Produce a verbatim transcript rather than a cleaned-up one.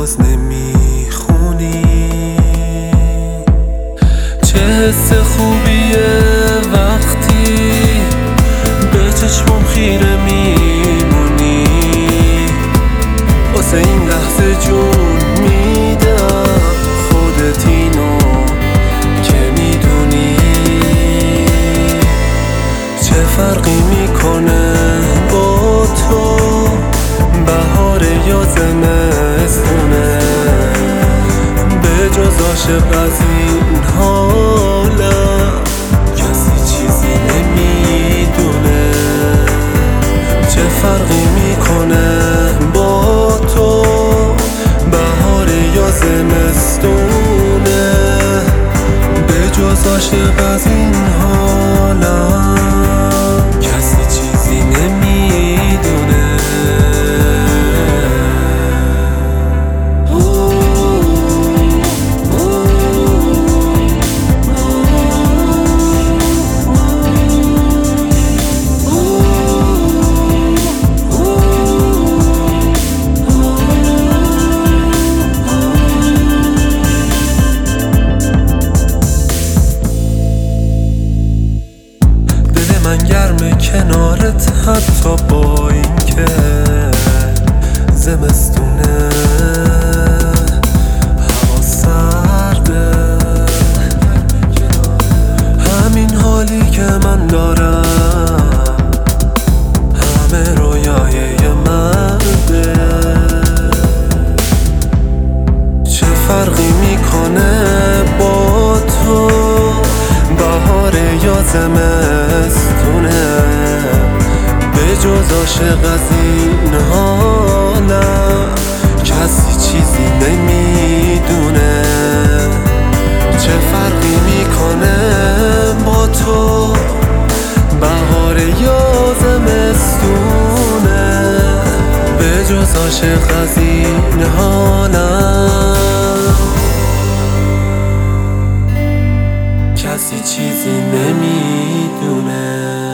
باز نمیخونی. چه حس خوبیه وقتی به چشمم خیره میمونی. واسه این لحظه جون میدم، خودت اینو که میدونی. چه فرقی میکنه با تو بهار یا زمستونه؟ به جز عاشق از این حالم کسی چیزی نمیدونه. چه فرقی میکنه با تو بهار یا زمستونه؟ به جز عاشق از این حالم کسی چیزی نمیدونه. من گرم کنارت حتی با این که زمستونه، هوا سرده. همین حالی که من دارم همه رویای مرده. چه فرقی میکنه با تو بهار یا زمستونه؟ به جز عاشق از این حالم کسی چیزی نمیدونه. چه فرقی میکنه با تو بهار یا زمستونه؟ به جز عاشق از این حالم کسی چیزی نمیدونه.